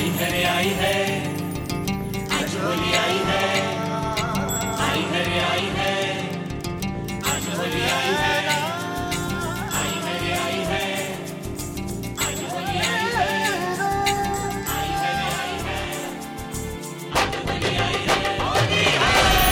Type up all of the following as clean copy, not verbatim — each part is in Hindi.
आई है रे आई है, आज होली आई है, आई है रे आई है, आज होली आई है, आई है रे आई है, आज होली आई है, आई है रे आई है, आज होली आई है, होली है।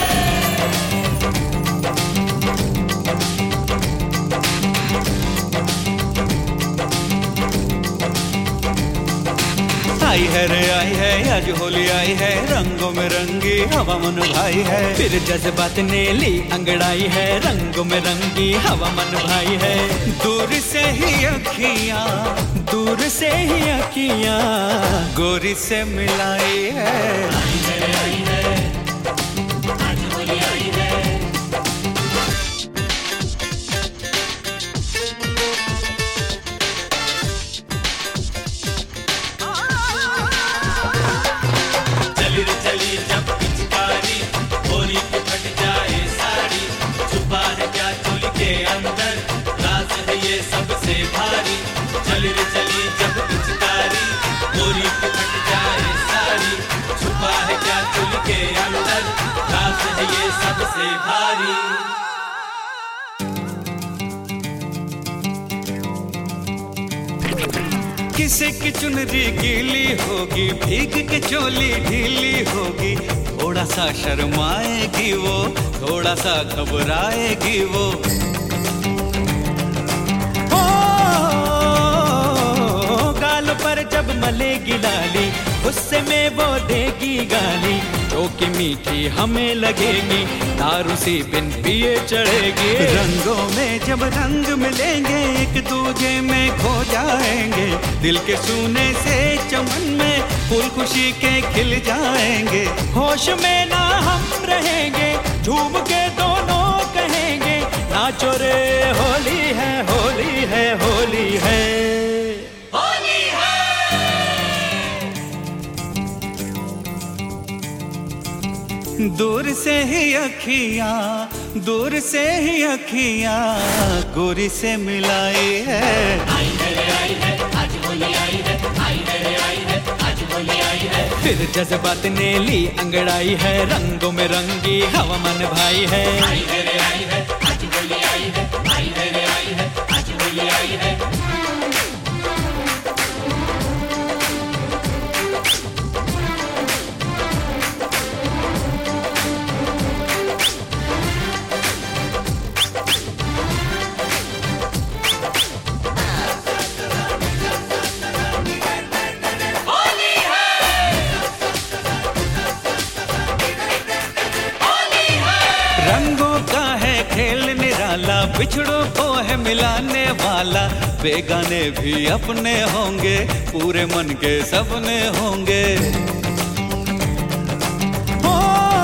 आई है रे आई है, आज होली आई है, रंगों में रंगी हवा मन भाई है। फिर जज्बात ने ली अंगड़ाई है, रंगों में रंगी हवा मन भाई है। दूर से ही अखियां, दूर से ही अखियां गोरी से मिलाई है। आई है रे आई है, आज होली आई है। चली जब पिचकारी, होली पे फट जाए साड़ी, छुपा है क्या चोली के अंदर, राज है ये सबसे भारी। चली जब पिचकारी, होली पे फट जाए साड़ी, छुपा है क्या चोली के अंदर, राज है ये सबसे भारी। किसी की चुनरी गीली होगी, भीग के चोली ढीली होगी, थोड़ा सा शर्माएगी वो, थोड़ा सा घबराएगी वो। गाल पर जब मलेगी लाली, गुस्से में वो देगी गाली, जो कि मीठी हमें लगेगी, दारू सी बिन पिए चढ़ेगी। रंगों में जब रंग मिलेंगे, एक दूजे में खो जाएंगे, दिल के सूने से चमन में फूल खुशी के खिल जाएंगे। होश में ना हम रहेंगे, झूम के दोनों कहेंगे, नाचो रे होली है, होली है, होली है, होली है। दूर से ही अखियां, दूर से ही अखियां गोरी से मिलाई है। आई है रे आई है, आज होली आई है, आई है रे आई है, आज होली आई है। फिर जज्बात ने ली अंगड़ाई है, रंगों में रंगी हवा मन भाई है। आई है रे आई है, आज होली आई है, आई है रे आई है, आज होली आई है। रंगों का है खेल निराला, बिछड़ों को है मिलाने वाला, बेगाने भी अपने होंगे, पूरे मन के सपने होंगे। ओ,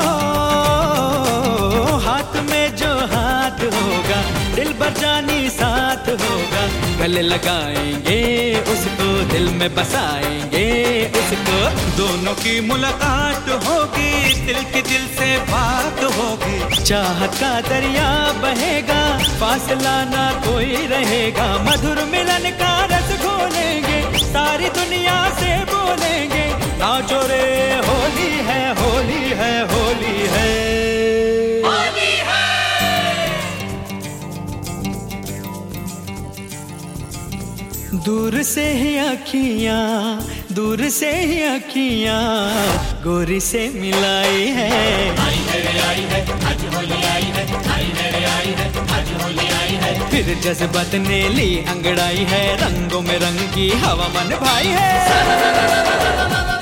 हाथ में जो हाथ होगा, दिल बजानी साथ होगा, गले लगाएंगे उसको, दिल में बसाएंगे उसको, दोनों की मुलाकात होगी, दिल की दिल से बात होगी, चाहत का दरिया बहेगा, फासला ना कोई रहेगा, मधुर मिलन का रस घोलेंगे, सारी दुनिया से बोलेंगे, नाचो रे होली है, होली है, होली है, होली है। दूर से ही अखियां, दूर से ही अखियां गोरी से मिलाई है। आई है रे आई है, आज होली आई है, आई है रे आई है, आज होली आई है। फिर जज्बात ने ली अंगड़ाई है, रंगों में रंगी हवा मन भाई है।